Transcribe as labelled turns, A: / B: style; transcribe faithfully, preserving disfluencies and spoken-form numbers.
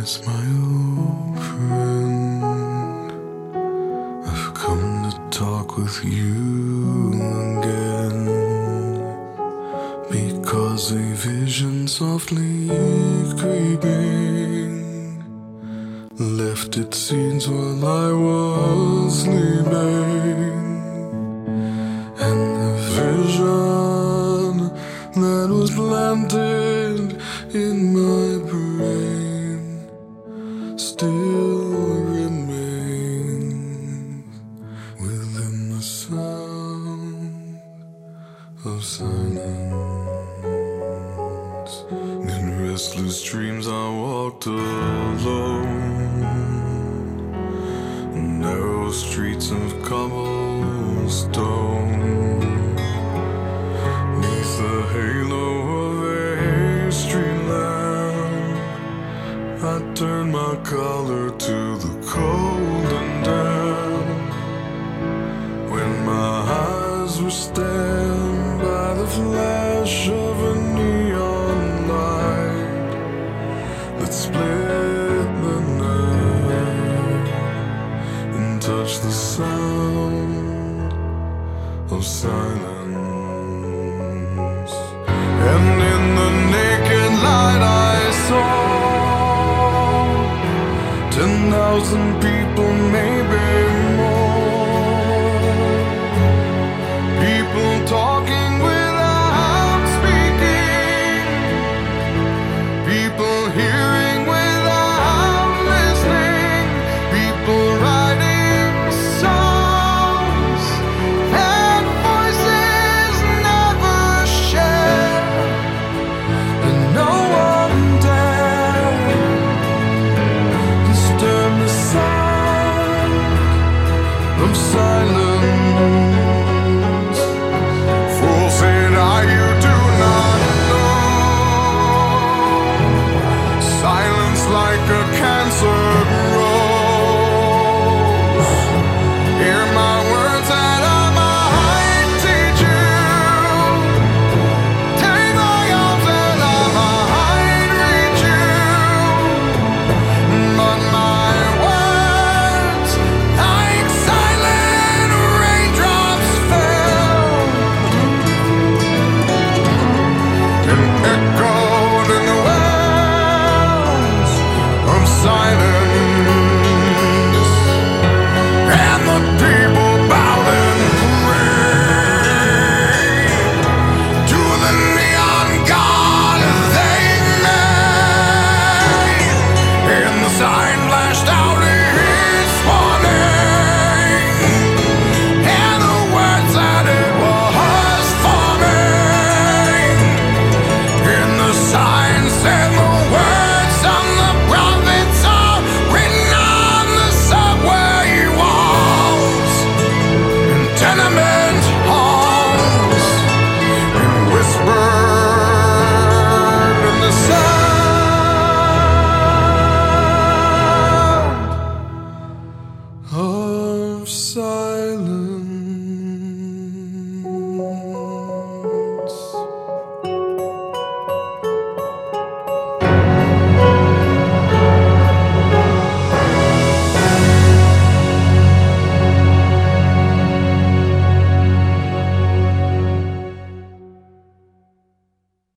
A: my old friend, I've come to talk with you again, because a vision softly creeping left its seeds while I was sleeping, and the vision that was planted in my brain still remains within the sound of silence. In restless dreams I walked alone, narrow streets of cobblestone, neath the halo of a street lamp. I turned my collar to the cold and damp, when my eyes were stabbed by the flash of a neon light that split the night and touched the sound of silence. And in the naked light I saw ten thousand people, maybe more, people talking without speaking, people hearing without listening, people writing songs and voices never shared, and no one dared disturb the sound of silence. Fool, said I, you do not know. Silence like a cancer grows. Hear my words that I might teach you. Take my arms that I might reach you. But my words, like silent raindrops, fell and echoed in the wells of silence, and the people bowed and prayed to the neon god they made, and the sign flashed out its warning, and the words that it was forming, and the sign said the words of the prophets are written on the subway walls and tenement halls, and whispered in the sound of silence.